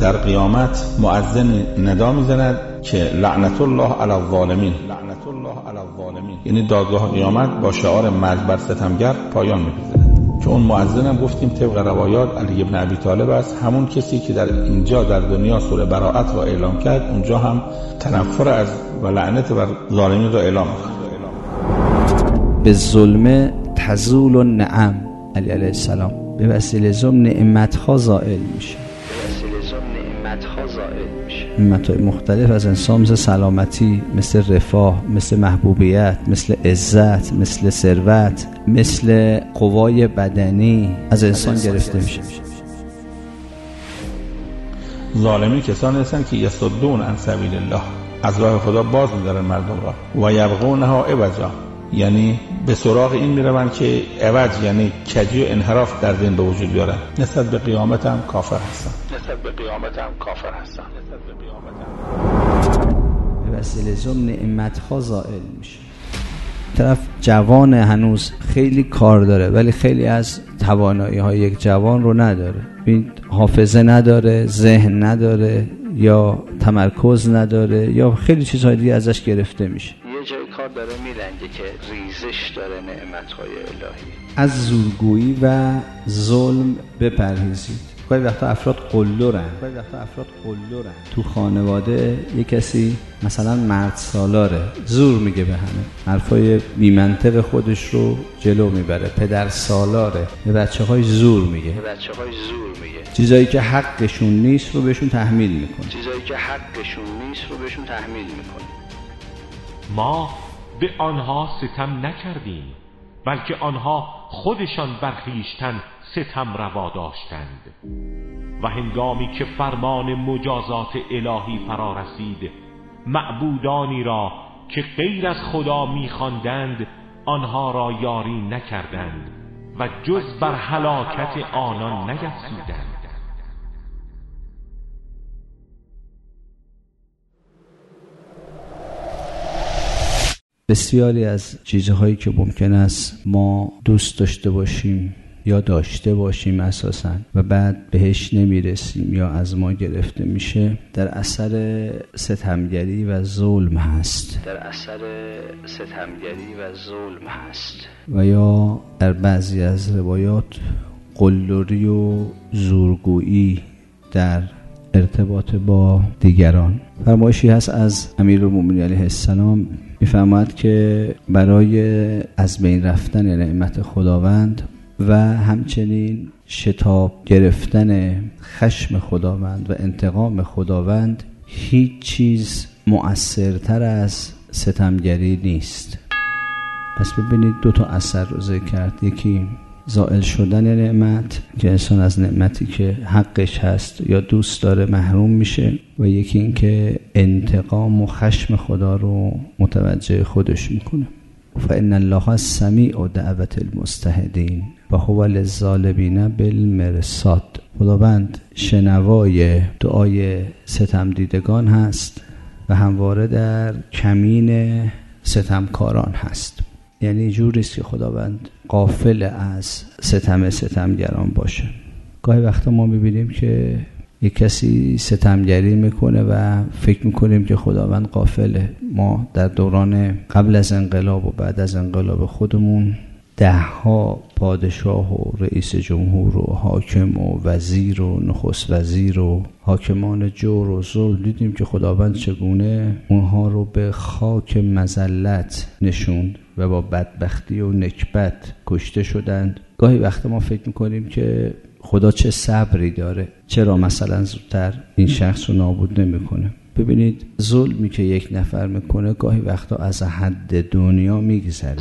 در قیامت مؤذن ندا میزند که لعنت الله علی الظالمین، یعنی دادگاه قیامت با شعار مرگ بر ستمگر پایان می‌پذیرد. که اون مؤذن هم گفتیم طبق روایات علی ابن ابی طالب است، همون کسی که در اینجا در دنیا سوره براءت را اعلام کرد، اونجا هم تنفر از و لعنت بر ظالمین را اعلام کرد. به ظلم تزول النعم، علی علیه السلام به وسیله ظلم نعمت‌ها زائل میشه. نعمت‌های مختلف از انسان، مثل سلامتی، مثل رفاه، مثل محبوبیت، مثل عزت، مثل ثروت، مثل قوای بدنی از انسان گرفته میشه. ظالمی کسانی هستند که یصدون عن سبیل الله، از راه خدا باز می‌دارن مردم را، و یبغونها عوجا، یعنی به سراغ این میروند که عوج یعنی کجی و انحراف در دین به وجود بیارن. نسبت به قیامت هم کافر هستن. به وسیله ظلم نعمت‌ها زائل میشه. طرف جوان هنوز خیلی کار داره، ولی خیلی از توانایی‌های یک جوان رو نداره. این حافظه نداره، ذهن نداره، یا تمرکز نداره، یا خیلی چیزهای دیگه ازش گرفته میشه. یه جای کار داره میلنگه که ریزش داره نعمت‌های الهی. از زورگویی و ظلم بپرهیزید. گاهی وقتا افراد قلدرن. تو خانواده یک کسی مثلا مرد سالاره، زور میگه به همه، حرفای بی منطق خودش رو جلو میبره. پدر سالاره، به بچه‌های زور میگه. چیزایی که حقشون نیست رو بهشون تحمیل میکنه. ما به آنها ستم نکردیم، بلکه آنها خودشان بر خویشتن ستم روا داشتند. و هنگامی که فرمان مجازات الهی فرا رسید، معبودانی را که غیر از خدا می‌خواندند آنها را یاری نکردند و جز بر هلاکت آنان نیفزودند. بسیاری از چیزهایی که ممکن است ما دوست داشته باشیم یا داشته باشیم اساساً و بعد بهش نمیرسیم یا از ما گرفته میشه، در اثر ستمگری و ظلم هست. و یا در بعضی از روایات قلدری و زورگویی در ارتباط با دیگران. فرمایشی هست از امیرالمومنین علیه السلام، میفرماید که برای از بین رفتن نعمت خداوند و همچنین شتاب گرفتن خشم خداوند و انتقام خداوند هیچ چیز مؤثرتر از ستمگری نیست. پس ببینید دو تا اثر رو ذکر کرد. یکی زائل شدن نعمت که انسان از نعمتی که حقش هست یا دوست داره محروم میشه، و یکی این که انتقام و خشم خدا رو متوجه خودش میکنه. فإن الله سمیع دعوت المستهدین و هو للظالمین بالمرصاد. خداوند شنوای دعای ستم دیدگان هست و همواره در کمین ستمکاران هست. یعنی جوری است که خداوند غافل از ستمگران باشه. گاهی وقتا ما میبینیم که یک کسی ستمگری میکنه و فکر میکنیم که خداوند غافله. ما در دوران قبل از انقلاب و بعد از انقلاب خودمون 10 پادشاه و رئیس جمهور و حاکم و وزیر و نخست وزیر و حاکمان جور و ظلم دیدیم که خداوند چگونه اونها رو به خاک مذلت نشوند و با بدبختی و نکبت کشته شدند. گاهی وقتا ما فکر میکنیم که خدا چه صبری داره، چرا مثلا زودتر این شخص رو نابود نمیکنه. ببینید ظلمی که یک نفر میکنه گاهی وقتا از حد دنیا میگذره.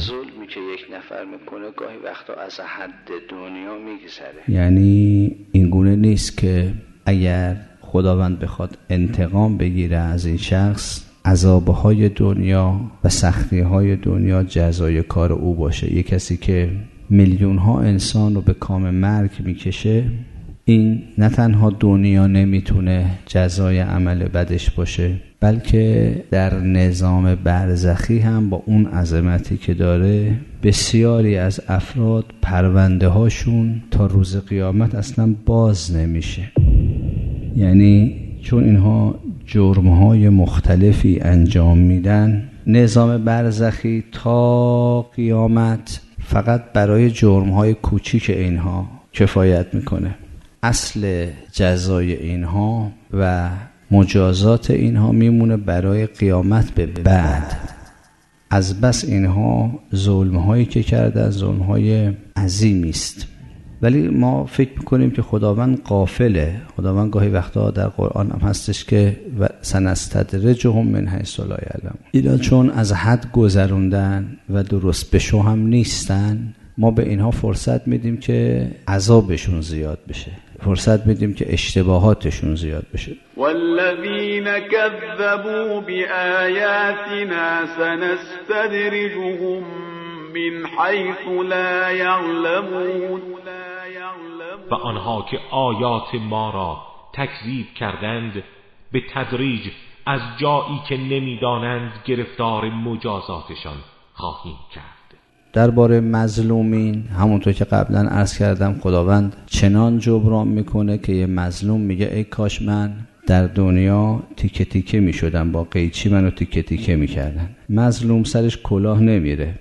یعنی این گونه نیست که اگر خداوند بخواد انتقام بگیره از این شخص، عذابهای دنیا و سختیهای دنیا جزای کار او باشه. یک کسی که میلیون ها انسان رو به کام مرگ میکشه، این نه تنها دنیا نمیتونه جزای عمل بدش باشه، بلکه در نظام برزخی هم با اون عظمتی که داره بسیاری از افراد پرونده هاشون تا روز قیامت اصلا باز نمیشه. یعنی چون اینها جرم‌های مختلفی انجام میدن، نظام برزخی تا قیامت فقط برای جرم‌های کوچیک اینها کفایت میکنه. اصل جزای اینها و مجازات اینها میمونه برای قیامت به بعد. از بس اینها ظلم‌هایی که کردن ظلم‌های عظیمی است. ولی ما فکر میکنیم که خداوند غافله. خداوند گاهی وقتا در قرآن هم هستش که سنستدرجهم من حیث لا یعلمون. اینا چون از حد گذروندن و درست بشو هم نیستن، ما به اینها فرصت میدیم که عذابشون زیاد بشه، فرصت میدیم که اشتباهاتشون زیاد بشه. والذین کذبوا بآیاتنا سنستدرجهم من حیث لا یعلمون. و آنها که آیات ما را تکذیب کردند به تدریج از جایی که نمیدانند گرفتار مجازاتشان خواهیم کرد. درباره مظلومین همونطور که قبلا عرض کردم، خداوند چنان جبران میکنه که یه مظلوم میگه ای کاش من در دنیا تیکه تیکه میشدم، با قیچی منو تیکه تیکه میکردن. مظلوم سرش کلاه نمیره،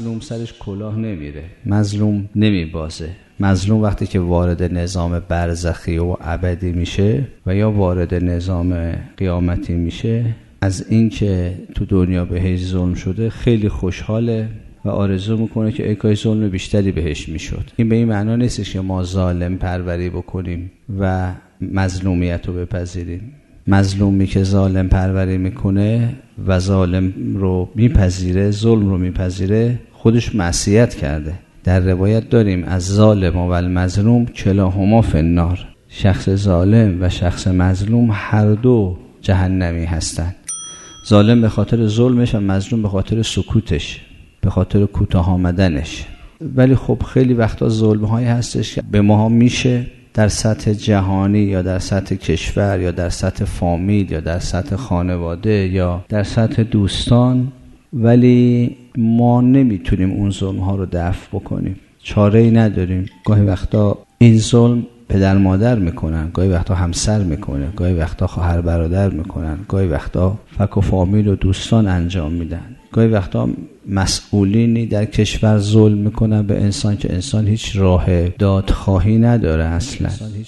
مظلوم نمیبازه. مظلوم وقتی که وارد نظام برزخی و ابدی میشه و یا وارد نظام قیامتی میشه، از این که تو دنیا بهش ظلم شده خیلی خوشحاله و آرزو میکنه که ای کاش ظلم بیشتری بهش میشد. این به این معنا نیستش که ما ظالم پروری بکنیم و مظلومیت رو بپذیریم. مظلومی که ظالم پروری میکنه و ظالم رو میپذیره، ظلم رو میپذیره، خودش معصیت کرده. در روایت داریم از ظالم و المظلوم کلاهما فی النار. شخص ظالم و شخص مظلوم هر دو جهنمی هستند. ظالم به خاطر ظلمش و مظلوم به خاطر سکوتش، به خاطر کوتاه آمدنش. ولی خب خیلی وقتا ظلم‌هایی هستش که به ما میشه در سطح جهانی یا در سطح کشور یا در سطح فامیل یا در سطح خانواده یا در سطح دوستان، ولی ما نمیتونیم اون ظلم‌ها رو دفع بکنیم، چاره‌ای نداریم. گاهی وقتا این ظلم پدر مادر میکنن، گاهی وقتا همسر میکنه، گاهی وقتا خواهر برادر میکنن، گاهی وقتا فک و فامیل و دوستان انجام میدن، گاهی وقتا مسئولینی در کشور ظلم میکنن به انسان که انسان هیچ راه دادخواهی نداره اصلا.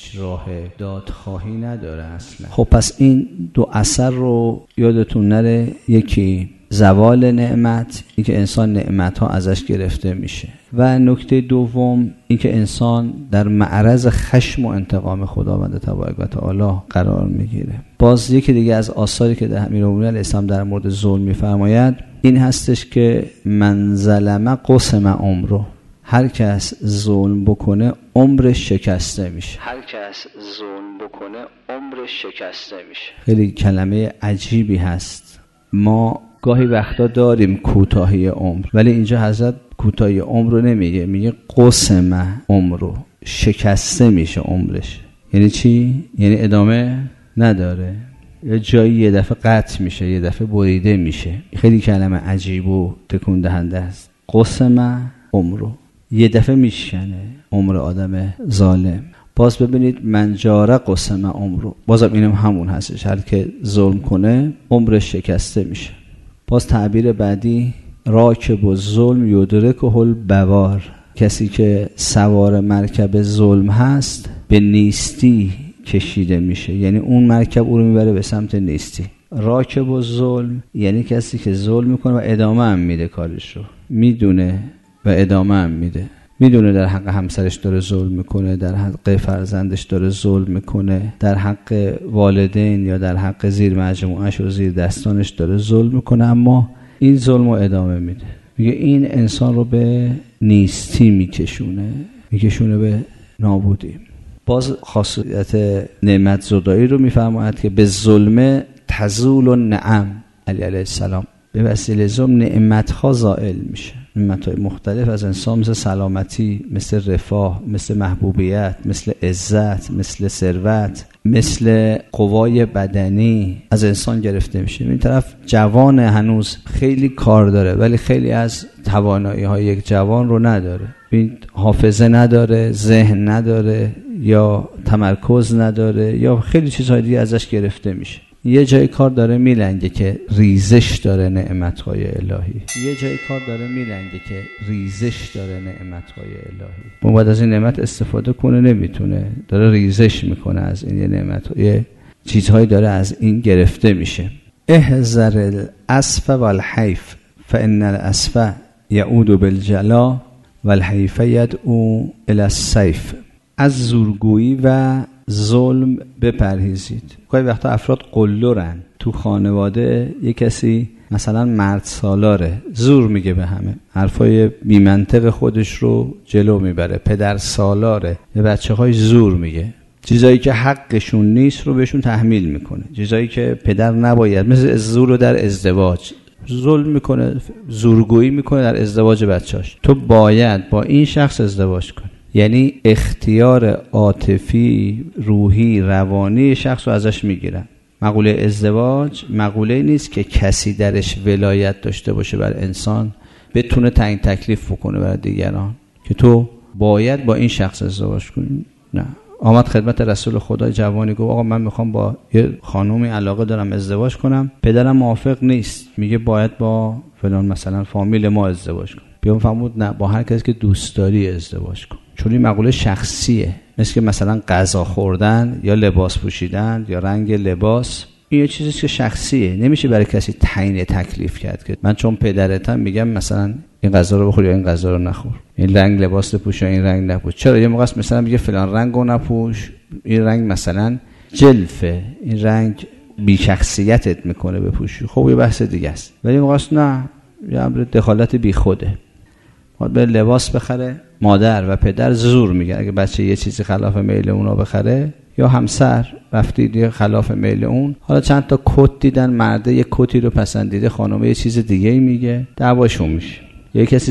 خب پس این دو اثر رو یادتون نره، یکی زوال نعمت، این که انسان نعمت‌ها ازش گرفته میشه، و نکته دوم این که انسان در معرض خشم و انتقام خداوند تبارک و تعالی قرار میگیره. باز یکی دیگه از آثاری که در امیرالمومنین علیه السلام در مورد ظلم میفرماید این هستش که من ظلم قسم عمره. هر کس ظلم بکنه عمرش شکسته میشه. خیلی کلمه عجیبی هست. ما گاهی وقتا داریم کوتاهی عمر، ولی اینجا حضرت کوتاهی عمر رو نمیگه، میگه قسم عمر رو شکسته میشه عمرش. یعنی چی؟ یعنی ادامه نداره، یه جایی یه دفعه قطع میشه، یه دفعه بریده میشه. خیلی کلمه عجیب و تکون دهنده است. قسم عمر رو یه دفعه میشکنه عمر آدم ظالم. باز ببینید من جاره قسم عمر رو، بازم اینم همون هستش، هر که ظلم کنه عمرش شکسته میشه. باز تعبیر بعدی راکب الظلم یدرکه البوار. کسی که سوار مرکب ظلم هست به نیستی کشیده میشه، یعنی اون مرکب او رو میبره به سمت نیستی. راکب الظلم یعنی کسی که ظلم میکنه و ادامه هم میده کارش رو، میدونه و ادامه هم میده. میدونه در حق همسرش داره ظلم میکنه، در حق فرزندش داره ظلم میکنه، در حق والدین یا در حق زیر مجموعهش و زیر دستانش داره ظلم میکنه، اما این ظلم رو ادامه میده. میگه این انسان رو به نیستی میکشونه به نابودی. باز خاصیت نعمت زدایی رو میفرماید که به ظلم تزول النعم. علی علیه السلام به وسیله ظلم نعمت‌ها زائل میشه. نعمت‌های مختلف از انسان، مثل سلامتی، مثل رفاه، مثل محبوبیت، مثل عزت، مثل ثروت، مثل قوای بدنی از انسان گرفته میشه. این طرف جوان هنوز خیلی کار داره، ولی خیلی از توانایی‌های یک جوان رو نداره. این حافظه نداره، ذهن نداره یا تمرکز نداره یا خیلی چیزهای دیگه ازش گرفته میشه. یه جای کار داره میلنگه که ریزش داره نعمت‌های الهی، یه جای کار داره میلنگه که ریزش داره نعمت‌های الهی. ما باید از این نعمت استفاده کنه، نمیتونه، داره ریزش میکنه از این نعمت، یه چیزهایی داره از این گرفته میشه. احذر الاسف والحیف فان الاسف یعود بالجلا والحیف یدعو الی السیف. از زورگویی و ظلم بپرهیزید. گاهی وقتا افراد قلدرن. تو خانواده یک کسی مثلا مرد سالاره، زور میگه به همه، حرفای بی منطق خودش رو جلو میبره. پدر سالاره، به بچه‌های زور میگه، چیزایی که حقشون نیست رو بهشون تحمیل میکنه، چیزایی که پدر نباید، مثل زور رو در ازدواج، ظلم میکنه، زورگویی میکنه در ازدواج بچه‌اش. تو باید با این شخص ازدواج کنی. یعنی اختیار عاطفی، روحی، روانی شخص رو ازش میگیرن. مقوله ازدواج مقوله نیست که کسی درش ولایت داشته باشه بر انسان، بتونه تعیین تکلیف بکنه برای دیگران که تو باید با این شخص ازدواج کنی. نه. آمد خدمت رسول خدا جوانی گفت آقا من میخوام با یه خانومی علاقه دارم ازدواج کنم، پدرم موافق نیست، میگه باید با فلان مثلا فامیل ما ازدواج کن. بیام فرمود نه، با هر کسی که دوست داری ازدواج کن. چون این مقوله شخصیه، مثل که مثلا غذا خوردن یا لباس پوشیدن یا رنگ لباس، این یه چیزیه که شخصیه، نمیشه برای کسی تعیین تکلیف کرد که من چون پدرتم میگم مثلا این غذا رو بخور یا این غذا رو نخور، این رنگ لباس پوش یا این رنگ نپوش. چرا یه موقع مثلا میگه فلان رنگو نپوش، این رنگ مثلا جلفه، این رنگ بی شخصیتت میکنه بپوشی، خب یه بحث دیگه است. ولی موقع نه، یه امر دخالت بی خوده. باید به لباس بخره، مادر و پدر زور میگن اگه بچه یه چیزی خلاف میل اونا بخره، یا همسر رفتید یه خلاف میل اون، حالا چند تا کت دیدن، مرده یه کتی رو پسندیده، خانومه یه چیز دیگه میگه، دعواشون میشه. یا کسی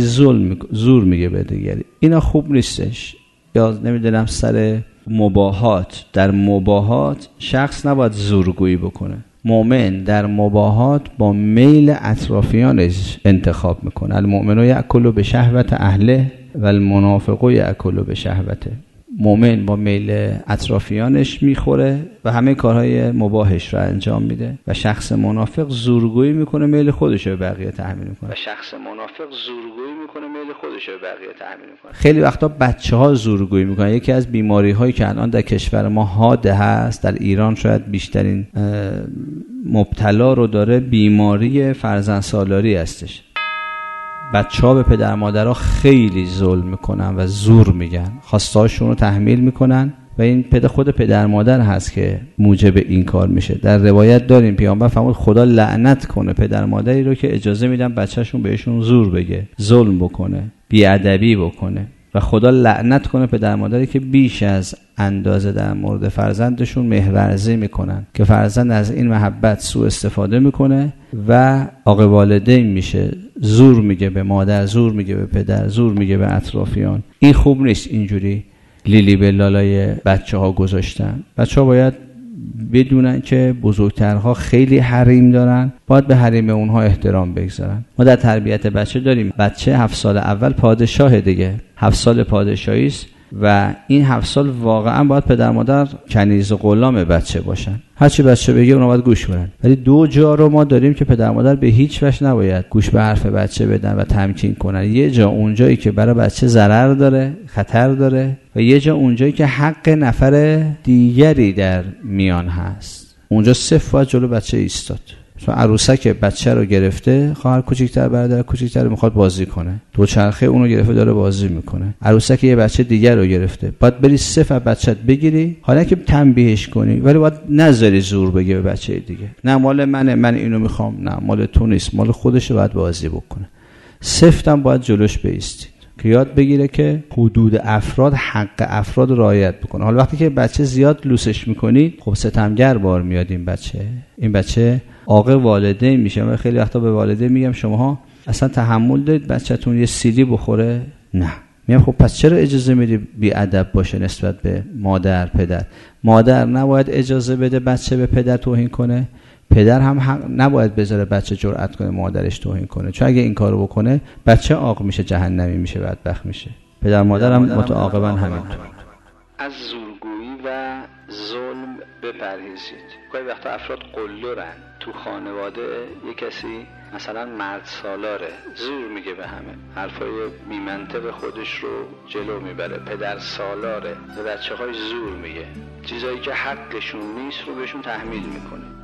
زور میگه به دیگری، اینا خوب نیستش. یا نمیدونم سر مباحات، در مباحات شخص نباید زورگویی بکنه. مؤمن در مباحات با میل اطرافیانش انتخاب میکنه. المؤمن یأکل بشهوت اهله و المنافق یأکل بشهوته. مؤمن با میل اطرافیانش میخوره و همه کارهای مباحش رو انجام میده و شخص منافق زورگویی میکنه، میل خودش رو به بقیه تحمیل میکنه. خیلی وقتا بچه‌ها زورگویی میکنن. یکی از بیماری‌هایی که الان در کشور ما حاده هست، در ایران شاید بیشترین مبتلا رو داره، بیماری فرزندسالاری هستش. بچه‌ها به پدر مادرها خیلی ظلم میکنن و زور میگن، خواسته‌هاشون رو تحمیل میکنن و این خود پدر مادر هست که موجب این کار میشه. در روایت داریم پیامبر فرمود خدا لعنت کنه پدر مادری رو که اجازه میدن بچه‌شون بهشون زور بگه، ظلم بکنه، بیادبی بکنه، و خدا لعنت کنه پدر مادری که بیش از اندازه در مورد فرزندشون مهرورزی میکنن که فرزند از این محبت سوء استفاده میکنه و عاق والدین میشه، زور میگه به مادر، زور میگه به پدر، زور میگه به اطرافیان. این خوب نیست اینجوری لیلی به لالای بچه ها گذاشتن. بچه ها باید بدونن که بزرگترها خیلی حریم دارن، باید به حریم اونها احترام بگذارن. ما در تربیت بچه داریم، بچه 7 سال اول پادشاه دیگه، 7 سال پادشاهی است و این 7 سال واقعا باید پدر مادر کنیز و غلام بچه باشن. هرچی بچه بگه اونا باید گوش کنن. ولی 2 جا رو ما داریم که پدر مادر به هیچ وجه نباید گوش به حرف بچه بدن و تمکین کنن. یه جا اونجایی که برای بچه ضرر داره، خطر داره، و یه جا اونجایی که حق نفر دیگری در میان هست، اونجا صفر باید جلو بچه ایستاد. مثلا عروسک بچه رو گرفته، خواهر کوچیک‌تر، برادر کوچیک‌تر میخواد بازی کنه، دوچرخه اونو گرفته داره بازی میکنه. عروسک یه بچه دیگر رو گرفته، باید بری صفر بچت بگیری، حالا که تنبیهش کنی، ولی باید نذاری زور بگه به بچه دیگه، نه مال منه، من اینو میخوام، نه مال تو نیست، مال خودشه، باید بازی بکنه. صفتم باید جلوش بایستی که یاد بگیره که حدود افراد، حق افراد رعایت بکنه. حالا وقتی که بچه زیاد لوسش میکنی، خب ستمگر بار میاد این بچه عاق والدین میشه. من خیلی وقتا به والدین میگم شماها اصلا تحمل دارید بچه‌تون یه سیلی بخوره؟ نه. میگم خب پس چرا اجازه میدی بی ادب باشه نسبت به مادر، پدر؟ مادر نباید اجازه بده بچه به پدر توهین کنه، پدر هم حق نباید بذاره بچه جرأت کنه مادرش توهین کنه، چون اگه این کارو بکنه بچه عاق میشه، جهنمی میشه، بدبخت میشه. پدر مادر هم متعاقبا همین. از زورگویی و ظلم بپرهیزید. گاهی وقتا افراد قلدرن. تو خانواده یه کسی مثلا مرد سالاره، زور میگه به همه، حرفای بی‌منطق خودش رو جلو میبره. پدر سالاره، به بچه‌های زور میگه، چیزایی که حقشون نیست رو بهشون تحمیل میکنه.